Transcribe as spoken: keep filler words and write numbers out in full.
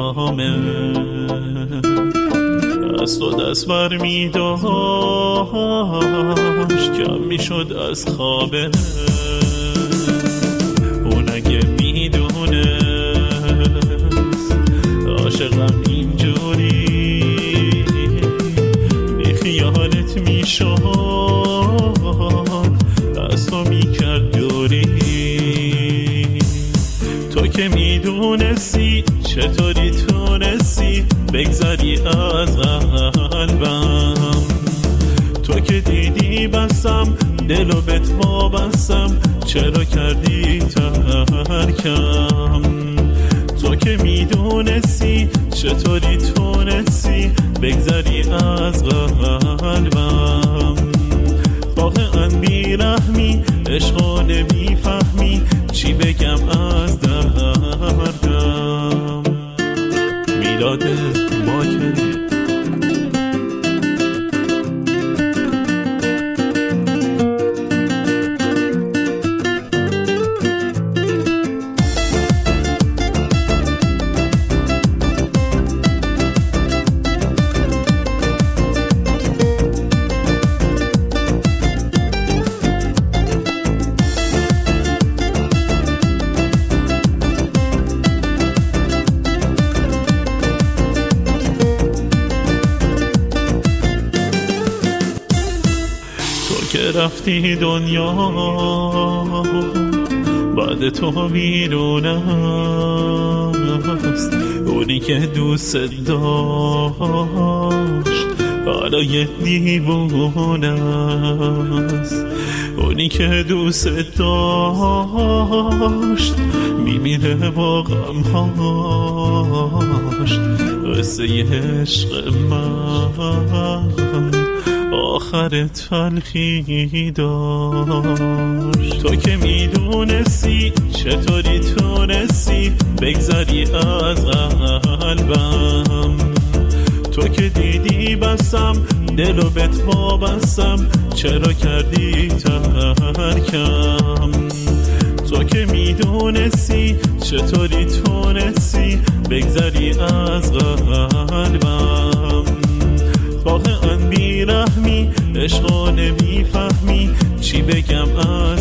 پیرامه از تو دست بر می داشت کم می شد از خوابه اون اگه می دونست عاشقم اینجوری بی خیالت می شد از تو می کرد دوری تو که می دونستی چطوری تونستی بگذری از قلبم تو که دیدی بستم دلو بهت وابستم چرا کردی ترکم تو که میدونستی چطوری تونستی بگذری از قلبم واقعا بیرحمی عشقو نمیفهمی چی بگم از دردم میلاد ماکری که رفتی دنیا بعد تو بیرون است اونی که دوست داشت حالا یه دیوونه است اونی که دوست داشت میمیره با غمهاش قصه عشق من آخر تلخی داشت تو که میدونستی چطوری تونستی بگذری از قلبم تو که دیدی بستم دلو بهت وابستم چرا کردی ترکم تو که میدونستی چطوری تونستی بگذری از قلبم واقعا بیرحمی عشقو نمیفهمی چی بگم از